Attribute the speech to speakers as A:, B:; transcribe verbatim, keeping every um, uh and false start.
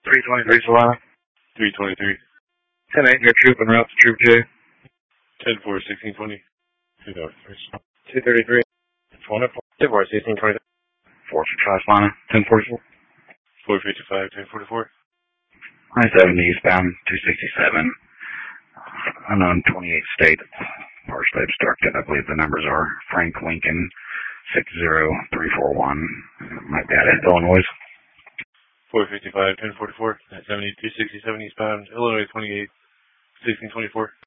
A: three twenty-three Solana.
B: three twenty-three.
A: ten eight, your troop en route to Troop J.
B: ten four, sixteen twenty. two
A: thirty-three.
C: ten four, sixteen twenty.
A: four five Solana. ten forty-four.
B: four fifty-five, ten forty-four.
A: nine seventy eastbound, two sixty-seven. Unknown twenty-eight state. Partially obstructed, I believe the numbers are. Frank Lincoln, six zero three four one. My dad is Illinois.
B: four fifty-five, ten forty-four. nine seventy, two sixty-seven eastbound, Illinois twenty-eight, sixteen twenty-four.